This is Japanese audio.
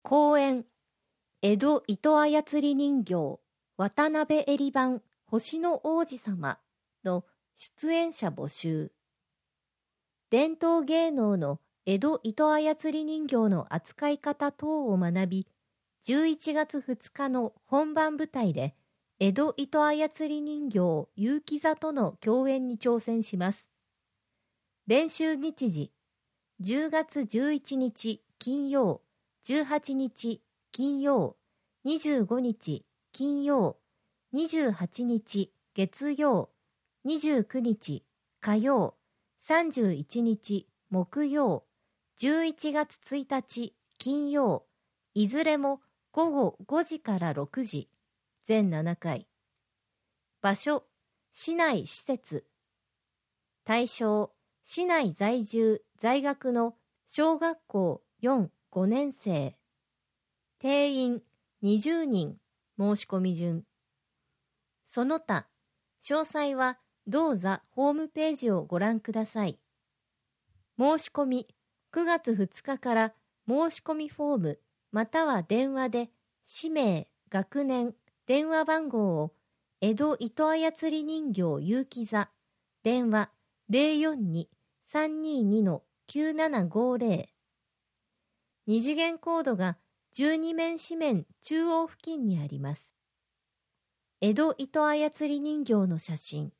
公演江戸糸操り人形渡辺えり版星の王子様の出演者募集。伝統芸能の江戸糸操り人形の扱い方等を学び、11月2日の本番舞台で江戸糸操り人形結城座との共演に挑戦します。練習日時、10月11日金曜、18日金曜、25日金曜、28日月曜、29日火曜、31日木曜、11月1日金曜、いずれも午後5時から6時、全7回。場所、市内施設。対象、市内在住在学の小学校4、5年生。定員20人、申し込み順。その他、詳細は同座ホームページをご覧ください。申し込み、9月2日から申し込みフォームまたは電話で氏名、学年、電話番号を江戸糸操り人形結城座、電話 042-322-9750。二次元コードが12面紙面中央付近にあります。江戸糸操り人形の写真。